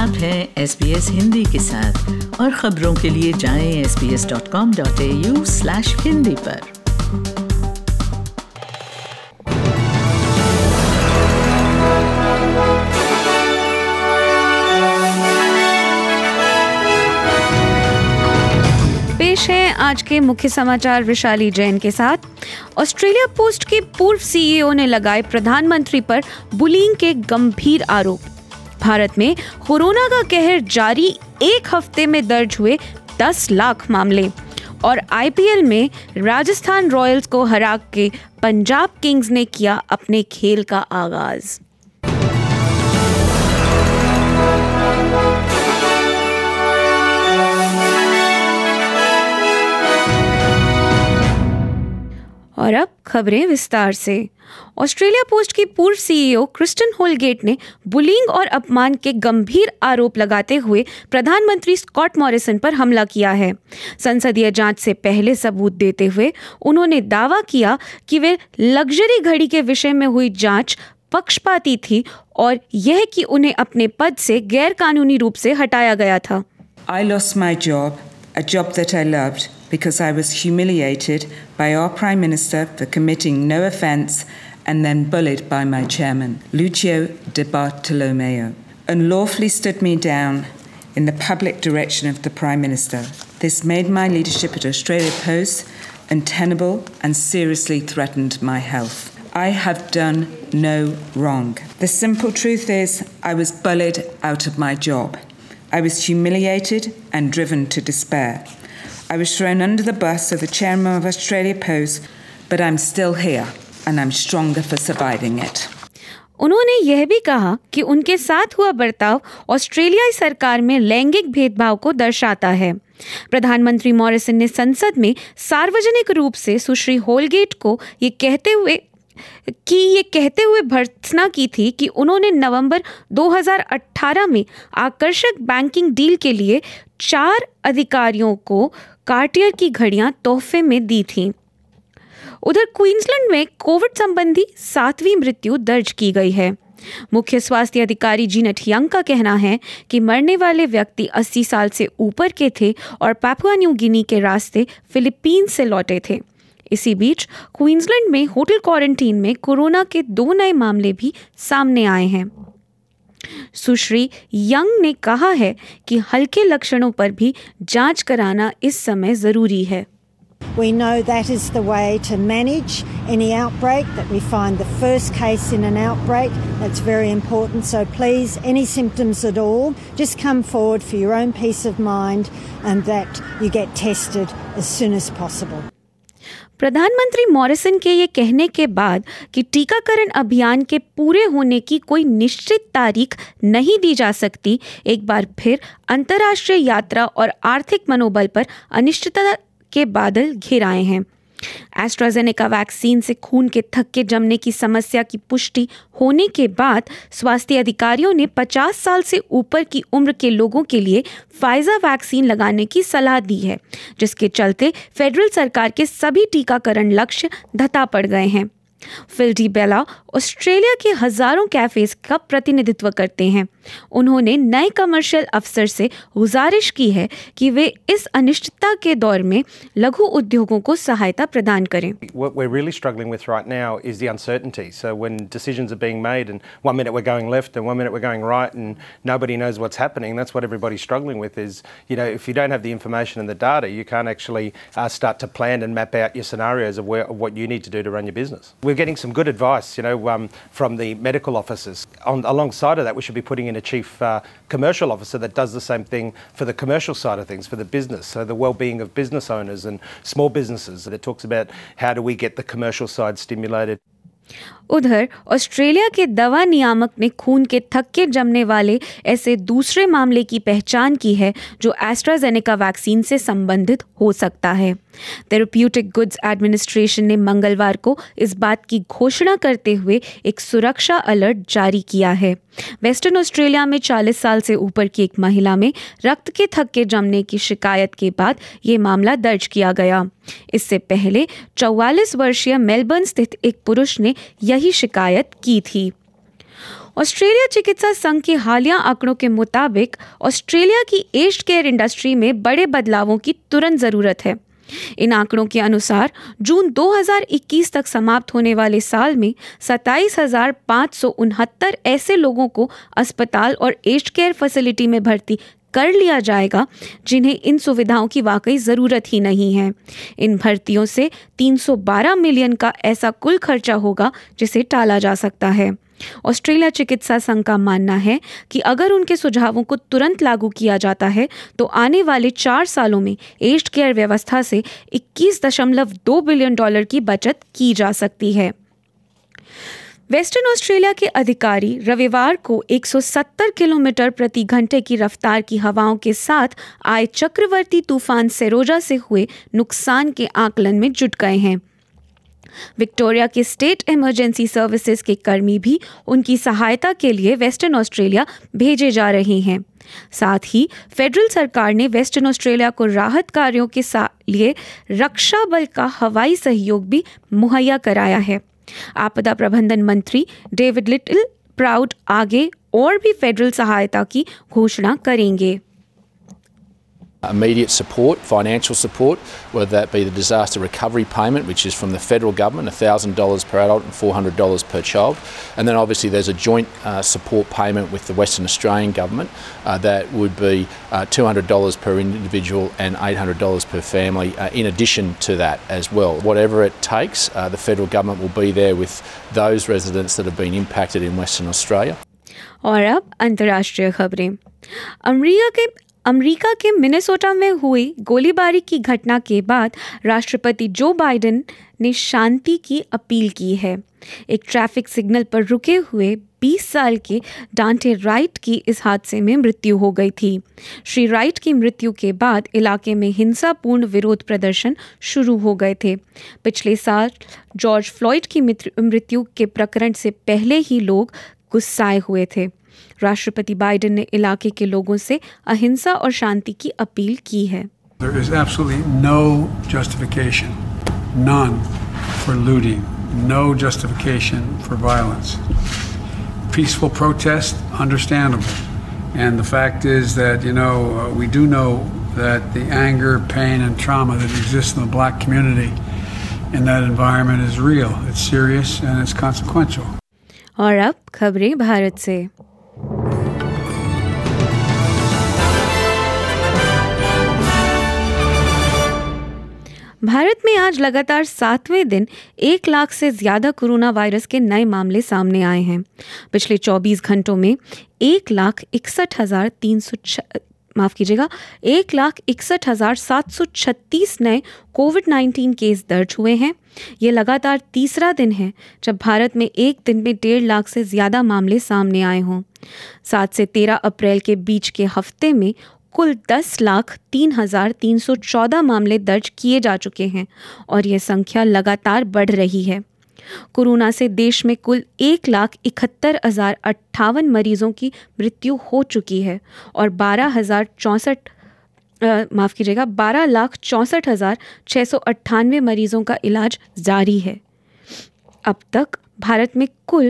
आप हैं SBS हिंदी के साथ और खबरों के लिए जाएं sbs.com.au/hindi पर। पेश है आज के मुख्य समाचार विशाली जैन के साथ। ऑस्ट्रेलिया पोस्ट के पूर्व सीईओ ने लगाए प्रधानमंत्री पर बुलिंग के गंभीर आरोप। भारत में कोरोना का कहर जारी, एक हफ्ते में दर्ज हुए 10 लाख मामले। और आईपीएल में राजस्थान रॉयल्स को हरा के पंजाब किंग्स ने किया अपने खेल का आगाज। और अब खबरें विस्तार से। ऑस्ट्रेलिया पोस्ट की पूर्व सीईओ क्रिस्टन होलगेट ने बुलिंग और अपमान के गंभीर आरोप लगाते हुए प्रधानमंत्री स्कॉट मॉरिसन पर हमला किया है। संसदीय जांच से पहले सबूत देते हुए उन्होंने दावा किया कि वे लग्जरी घड़ी के विषय में हुई जांच पक्षपाती थी और यह कि उन्हें अपने पद से गैर कानूनी रूप से हटाया गया था। I lost my job, a job that I loved, because I was humiliated by our Prime Minister for committing no offence and then bullied by my chairman, Lucio Di Bartolomeo. Unlawfully stood me down in the public direction of the Prime Minister. This made my leadership at Australia Post untenable and seriously threatened my health. I have done no wrong. The simple truth is I was bullied out of my job. I was humiliated and driven to despair. I was thrown under the bus of the chairman of Australia Post, but I'm still here and I'm stronger for surviving it. उन्होंने यह भी कहा कि उनके साथ हुआ बर्ताव ऑस्ट्रेलियाई सरकार में लैंगिक भेदभाव को दर्शाता है। प्रधानमंत्री मॉरिसन ने संसद में सार्वजनिक रूप से सुश्री होलगेट को ये कहते हुए भर्त्सना की थी कि उन्होंने नवंबर 2018 में आकर्षक बैंकिंग डील के लिए 4 अधिकारियों को कार्टियर की घड़ियां तोहफे में दी थीं। उधर क्वींसलैंड में कोविड संबंधी 7वीं मृत्यु दर्ज की गई है। मुख्य स्वास्थ्य अधिकारी जीनेट यंग का कहना है कि मरने वाले व्यक्ति 80 साल से ऊपर के थे और पापुआ न्यू गिनी के रास्ते फिलीपींस से लौटे थे। इसी बीच क्वींसलैंड में होटल क्वारंटीन में कोरोना के 2 नए मामले भी सामने आए हैं। सुश्री यंग ने कहा है कि हल्के लक्षणों पर भी जांच कराना इस समय जरूरी है। We know that is the way to manage any outbreak, that we find the first case in an outbreak. That's very important. So please, any symptoms at all, just come forward for your own peace of mind and that you get tested as soon as possible. प्रधानमंत्री Morrison के ये कहने के बाद कि टीकाकरण अभियान के पूरे होने की कोई निश्चित तारीख नहीं दी जा सकती, एक बार फिर अंतर्राष्ट्रीय यात्रा और आर्थिक मनोबल पर अनिश्चितता के बादल घिर आए हैं। एस्ट्राजेनेका वैक्सीन से खून के थक्के जमने की समस्या की पुष्टि होने के बाद स्वास्थ्य अधिकारियों ने 50 साल से ऊपर की उम्र के लोगों के लिए फाइजर वैक्सीन लगाने की सलाह दी है, जिसके चलते फेडरल सरकार के सभी टीकाकरण लक्ष्य धता पड़ गए हैं। फिल डी बेला ऑस्ट्रेलिया के हजारों कैफेज का प्रतिनिधित्व करते हैं। उन्होंने नए कमर्शियल अफसर से गुजारिश की है कि वे इस अनिश्चितता के दौर में लघु उद्योगों को सहायता प्रदान करें। What we're really struggling with right now is the uncertainty. So when decisions are being made and 1 minute we're going left and 1 minute we're going right and nobody knows what's happening, that's what everybody's struggling with is, you know, if you don't have the information and the data, you can't actually start to plan and map out your scenarios of what you need to do to run your business. We're getting some good advice, you know, from the medical officers. Alongside of that, we should be putting in a chief commercial officer that does the same thing for the commercial side of things, for the business, so the well-being of business owners and small businesses. That talks about how do we get the commercial side stimulated. उधर Australia के दवा नियामक ने खून के थक्के जमने वाले ऐसे दूसरे मामले की पहचान की है जो एस्ट्राजेनेका वैक्सीन से संबंधित हो सकता है। थेरेप्यूटिक गुड्स एडमिनिस्ट्रेशन ने मंगलवार को इस बात की घोषणा करते हुए एक सुरक्षा अलर्ट जारी किया है। वेस्टर्न ऑस्ट्रेलिया में 40 साल से ऊपर की एक महिला में रक्त के थक्के जमने की शिकायत के बाद ये मामला दर्ज किया गया। इससे पहले 44 वर्षीय मेलबर्न स्थित एक पुरुष ने यही शिकायत की थी। ऑस्ट्रेलिया चिकित्सा संघ के हालिया आंकड़ों के मुताबिक ऑस्ट्रेलिया की एज्ड केयर इंडस्ट्री में बड़े बदलावों की तुरंत ज़रूरत है। इन आंकड़ों के अनुसार जून 2021 तक समाप्त होने वाले साल में 27,569 ऐसे लोगों को अस्पताल और एज्ड केयर फैसिलिटी में भर्ती कर लिया जाएगा जिन्हें इन सुविधाओं की वाकई ज़रूरत ही नहीं है। इन भर्तियों से 312 मिलियन का ऐसा कुल खर्चा होगा जिसे टाला जा सकता है। ऑस्ट्रेलिया चिकित्सा संघ का मानना है कि अगर उनके सुझावों को तुरंत लागू किया जाता है तो आने वाले 4 सालों में एज्ड केयर व्यवस्था से $21.2 बिलियन की बचत की जा सकती है। वेस्टर्न ऑस्ट्रेलिया के अधिकारी रविवार को 170 किलोमीटर प्रति घंटे की रफ्तार की हवाओं के साथ आए चक्रवर्ती तूफान सेरोजा से हुए नुकसान के आकलन में जुट गए हैं। विक्टोरिया के स्टेट इमरजेंसी सर्विसेज के कर्मी भी उनकी सहायता के लिए वेस्टर्न ऑस्ट्रेलिया भेजे जा रहे हैं। साथ ही फेडरल सरकार ने वेस्टर्न ऑस्ट्रेलिया को राहत कार्यों के लिए रक्षा बल का हवाई सहयोग भी मुहैया कराया है। आपदा प्रबंधन मंत्री डेविड लिटिल प्राउड आगे और भी फेडरल सहायता की घोषणा करेंगे। Immediate support, financial support, whether that be the disaster recovery payment, which is from the federal government, $1,000 per adult and $400 per child. And then obviously there's a joint support payment with the Western Australian government that would be $200 per individual and $800 per family in addition to that as well. Whatever it takes, the federal government will be there with those residents that have been impacted in Western Australia. और अब अंतर्राष्ट्रीय खबरें। America के Minnesota में हुई गोलीबारी की घटना के बाद राष्ट्रपति जो बाइडेन ने शांति की अपील की है। एक ट्रैफिक सिग्नल पर रुके हुए 20 साल के डांटे राइट की इस हादसे में मृत्यु हो गई थी। श्री राइट की मृत्यु के बाद इलाके में हिंसापूर्ण विरोध प्रदर्शन शुरू हो गए थे। पिछले साल जॉर्ज फ्लॉयड की मृत्यु के प्रकरण से पहले ही लोग गुस्साए हुए थे। राष्ट्रपति बाइडेन ने इलाके के लोगों से अहिंसा और शांति की अपील की है। There is absolutely no justification, none, for looting, no justification for violence. Peaceful protest, understandable. And the fact is that, we do know that the anger, pain, and trauma that exists in the black community in that environment is real. It's serious and it's consequential. और अब खबरें भारत से। भारत में आज लगातार 7वें दिन 1 लाख से ज़्यादा कोरोना वायरस के नए मामले सामने आए हैं। पिछले 24 घंटों में 1,61,736 नए कोविड-19 केस दर्ज हुए हैं। ये लगातार तीसरा दिन है जब भारत में एक दिन में 1.5 लाख से ज़्यादा मामले सामने आए हों। 7 से 13 अप्रैल के बीच के हफ्ते में कुल 10,03,314 मामले दर्ज किए जा चुके हैं और ये संख्या लगातार बढ़ रही है। कोरोना से देश में कुल 1,71,058 मरीजों की मृत्यु हो चुकी है और 12,64,698 मरीजों का इलाज जारी है। अब तक भारत में कुल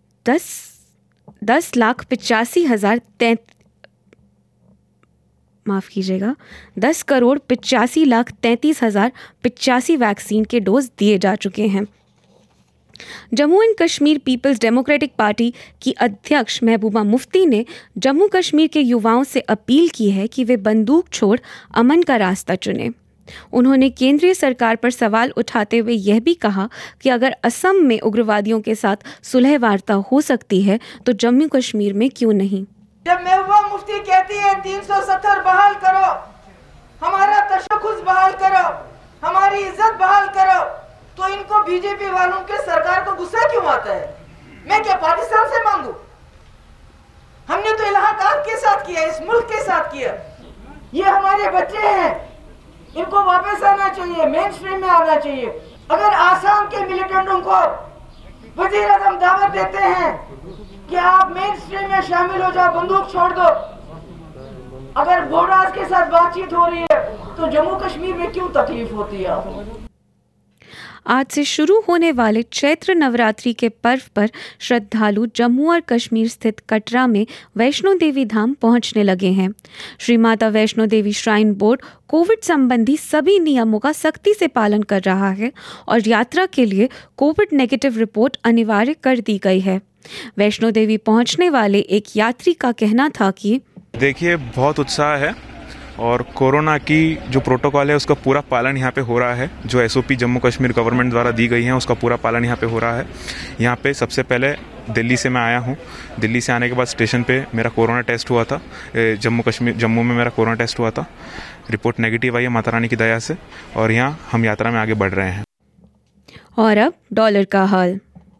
10,85,33,085 वैक्सीन के डोज दिए जा चुके हैं। Jammu and Kashmir peoples democratic party की अध्यक्ष महबूबा मुफ्ती ने जम्मू कश्मीर के युवाओं से अपील की है कि वे बंदूक छोड़ अमन का रास्ता चुनें। उन्होंने केंद्रीय सरकार पर सवाल उठाते हुए यह भी कहा कि अगर असम में उग्रवादियों के साथ सुलह वार्ता हो सकती है तो जम्मू कश्मीर में क्यों नहीं। जब महबूबा मुफ्ती कहती है 370 बहाल करो, हमारा तशख्खुस बहाल करो, हमारी इज्जत बहाल करो, तो इनको बीजेपी वालों के सरकार को गुस्सा क्यों आता है? मैं क्या पाकिस्तान से मांगू? हमने तो इलाहाबाद के साथ किया, इस मुल्क के साथ किया। ये हमारे बच्चे हैं, इनको वापस आना चाहिए, मेन स्ट्रीम में आना चाहिए। अगर आसाम के मिलिटेंटों को वजीर आजम दावत देते हैं कि आप मेन स्ट्रीम में शामिल हो जाओ, बंदूक छोड़ दो, अगर बोर्डास के साथ बातचीत हो रही है तो जम्मू कश्मीर में क्यों तकलीफ होती है? आज से शुरू होने वाले चैत्र नवरात्रि के पर्व पर श्रद्धालु जम्मू और कश्मीर स्थित कटरा में वैष्णो देवी धाम पहुंचने लगे हैं। Shri Mata Vaishno Devi shrine board covid संबंधी सभी नियमों का सख्ती से पालन कर रहा है और यात्रा के लिए कोविड नेगेटिव रिपोर्ट अनिवार्य कर दी गई है। वैष्णो देवी पहुंचने वाले एक यात्री का कहना था कि देखिए, बहुत उत्साह है और कोरोना की जो प्रोटोकॉल है उसका पूरा पालन यहाँ पे हो रहा है। जो एसओपी जम्मू कश्मीर गवर्नमेंट द्वारा दी गई है उसका पूरा पालन यहाँ पे हो रहा है। यहाँ पे सबसे पहले दिल्ली से मैं आया हूँ। दिल्ली से आने के बाद स्टेशन पे मेरा कोरोना टेस्ट हुआ था। जम्मू में मेरा कोरोना टेस्ट हुआ था। रिपोर्ट नेगेटिव आई है माता रानी की दया से और यहाँ हम यात्रा में आगे बढ़ रहे हैं। और अब डॉलर का हाल।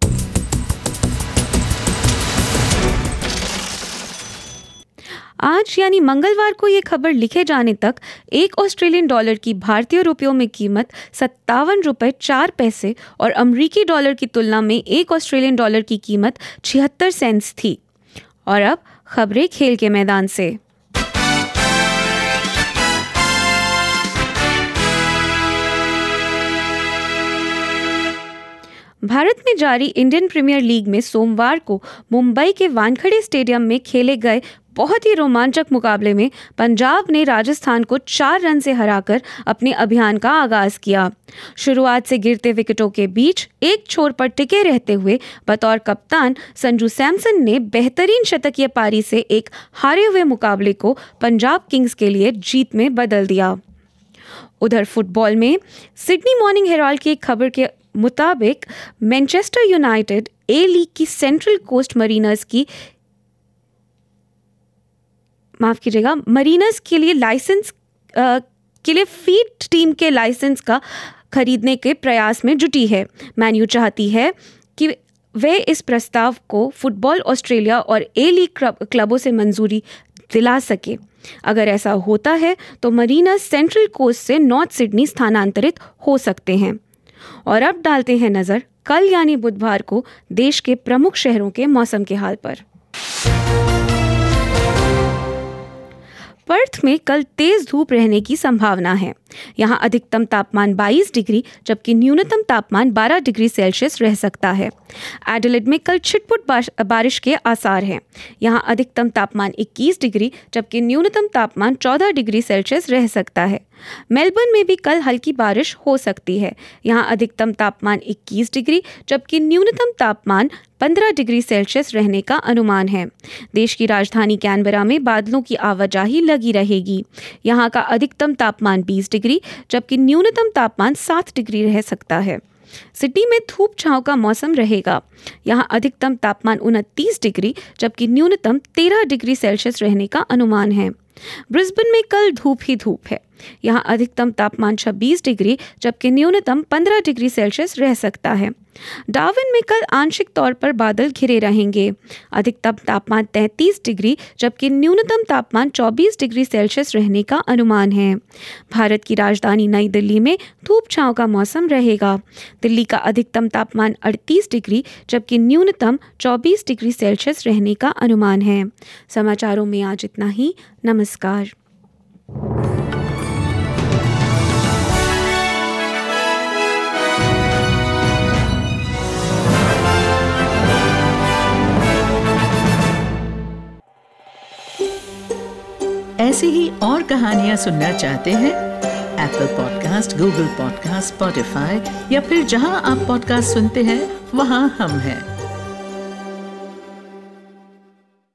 आज यानी मंगलवार को ये खबर लिखे जाने तक एक ऑस्ट्रेलियन डॉलर की भारतीय रुपयों में कीमत 57 रुपये 4 पैसे और अमरीकी डॉलर की तुलना में एक ऑस्ट्रेलियन डॉलर की कीमत 76 सेंट्स थी। और अब खबरें खेल के मैदान से। भारत में जारी इंडियन प्रीमियर लीग में सोमवार को मुंबई के वानखेड़े स्टेडियम में खेले गए बहुत ही रोमांचक मुकाबले में पंजाब ने राजस्थान को 4 रन से हराकर अपने अभियान का आगाज किया। शुरुआत से गिरते विकेटों के बीच एक छोर पर टिके रहते हुए बतौर कप्तान संजू सैमसन ने बेहतरीन शतकीय पारी से एक हारे हुए मुकाबले को पंजाब किंग्स के लिए जीत में बदल दिया। उधर फुटबॉल में सिडनी मॉर्निंग हेराल्ड की एक खबर के मुताबिक मैनचेस्टर यूनाइटेड ए लीग की सेंट्रल कोस्ट मरीनर्स के लिए लाइसेंस के लिए फीड टीम के लाइसेंस का खरीदने के प्रयास में जुटी है। मैन्यू चाहती है कि वे इस प्रस्ताव को फुटबॉल ऑस्ट्रेलिया और ए लीग क्लबों से मंजूरी दिला सके। अगर ऐसा होता है तो मरीनर्स सेंट्रल कोस्ट से नॉर्थ सिडनी स्थानांतरित हो सकते हैं। और अब डालते हैं नजर कल यानी बुधवार को देश के प्रमुख शहरों के मौसम के हाल पर। पर्थ में कल तेज धूप रहने की संभावना है। यहाँ अधिकतम तापमान 22 डिग्री जबकि न्यूनतम तापमान 12 डिग्री सेल्सियस रह सकता है। एडिलेड में कल छिटपुट बारिश के आसार हैं। यहाँ अधिकतम तापमान 21 डिग्री जबकि न्यूनतम तापमान 14 डिग्री सेल्सियस रह सकता है। मेलबर्न में भी कल हल्की बारिश हो सकती है। यहाँ अधिकतम तापमान 21 डिग्री जबकि न्यूनतम तापमान 15 डिग्री सेल्सियस रहने का अनुमान है। देश की राजधानी कैनबरा में बादलों की आवाजाही लगी रहेगी। यहाँ का अधिकतम तापमान 20 डिग्री जबकि न्यूनतम तापमान 7 डिग्री रह सकता है। सिडनी में धूप छांव का मौसम रहेगा। यहाँ अधिकतम तापमान 29 डिग्री जबकि न्यूनतम 13 डिग्री सेल्सियस रहने का अनुमान है। ब्रिस्बेन में कल धूप ही धूप है। यहाँ अधिकतम तापमान 26 डिग्री जबकि न्यूनतम 15 डिग्री सेल्सियस रह सकता है। डार्विन में कल आंशिक तौर पर बादल घिरे रहेंगे। अधिकतम तापमान 33 डिग्री जबकि न्यूनतम तापमान 24 डिग्री सेल्सियस रहने का अनुमान है। भारत की राजधानी नई दिल्ली में धूप छांव का मौसम रहेगा। दिल्ली का अधिकतम तापमान 38 डिग्री जबकि न्यूनतम 24 डिग्री सेल्सियस रहने का अनुमान है। समाचारों में आज इतना ही। नमस्कार। ऐसी ही और कहानियाँ सुनना चाहते हैं? Apple podcast, Google podcast, Spotify या फिर जहां आप पॉडकास्ट सुनते हैं वहां हम हैं।